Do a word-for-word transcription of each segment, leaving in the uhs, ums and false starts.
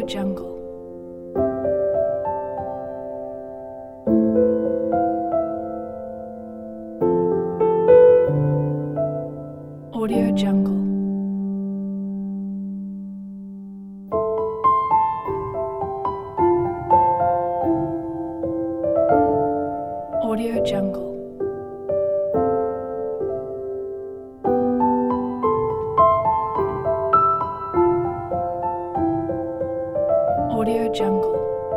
Jungle. Audio Jungle. Audio Jungle. Audio Jungle.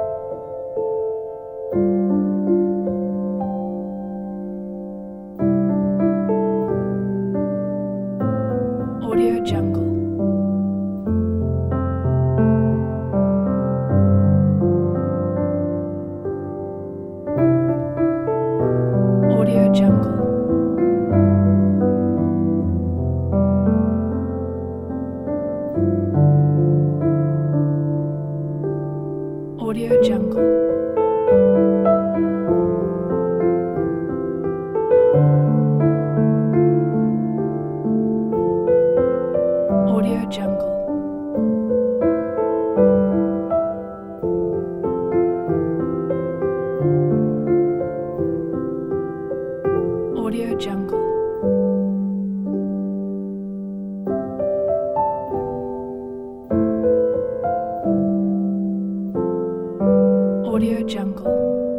Audio Jungle. Audio Jungle. Audio Jungle. Audio Jungle. Audio Jungle. Audio Jungle.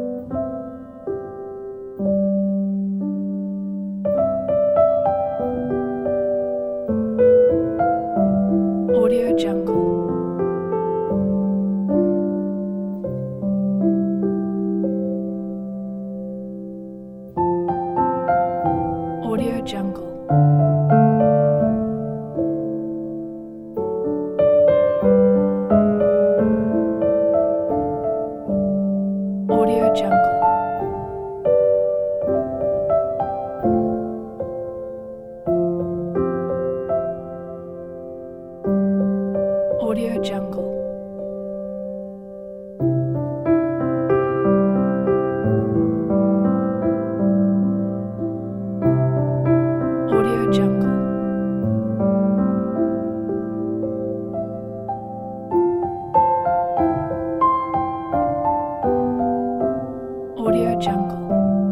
Audio Jungle. Audio Jungle. Audio Jungle. Audio Jungle. Audio Jungle. Audio Jungle.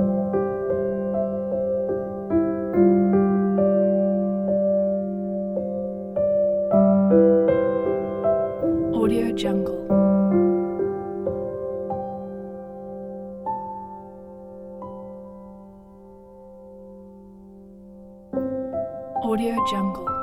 Audio Jungle. Audio Jungle.